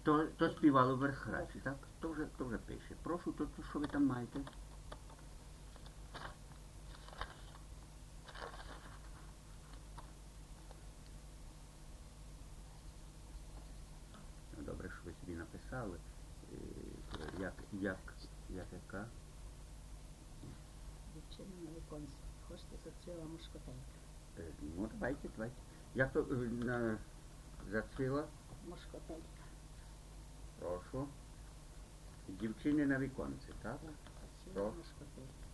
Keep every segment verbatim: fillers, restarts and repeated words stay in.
То, то співало верхрачі, так? То вже, то вже пише. Прошу, то, то що ви там маєте? Ну, добре, що ви собі написали. Е, Як, як, як яка? Дівчина на віконці. Хочете зацвіла мушкотелька. Е, Ну, давайте, давайте. Як то е, на, зацвіла? Мушкотелька. Прошу. Дівчини на віконці, так? Так, зацвіла Прошу. мушкотелька.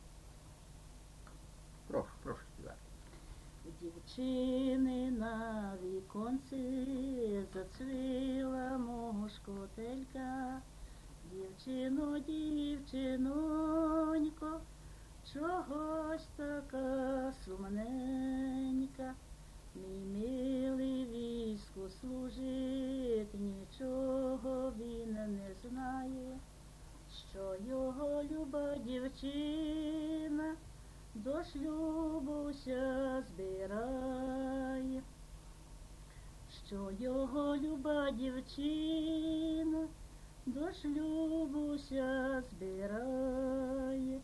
Прошу, прошу співати. У дівчини на віконці зацвіла мушкотелька. Дівчино, дівчинонько, чогось така сумненька. Мій милий війську служить, нічого він не знає, що його люба дівчина до шлюбуся збирає, що його люба дівчина до шлюбуся збирає.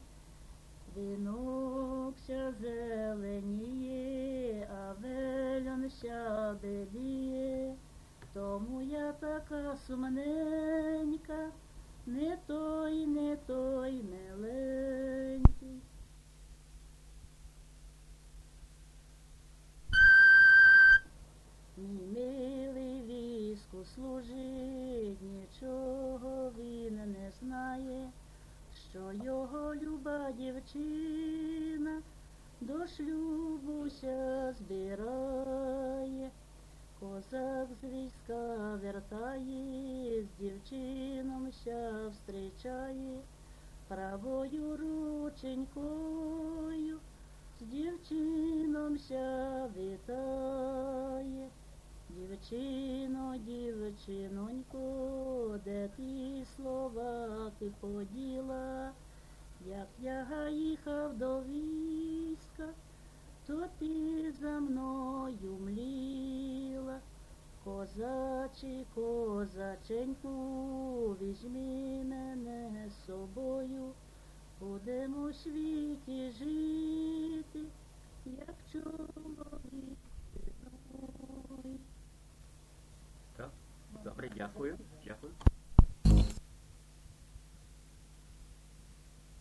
Вінокся зеленіє, а вельонся беліє, тому я така сумненька, не той, не той миленький. Мій милий війську служить, нічого він не знає, що його люба дівчина до шлюбуся збирає. Козак з війська вертає, з дівчиномся встрічає, правою рученькою з дівчиномся вітає. Дівчино, дівчинонько, де ті слова ти поділа? Як я їхав до війська, то ти за мною мліла. Козачі, козаченьку, візьми мене з собою, будемо у світі жити, як чоловік з жіною. Так? Добре, дякую. Дякую.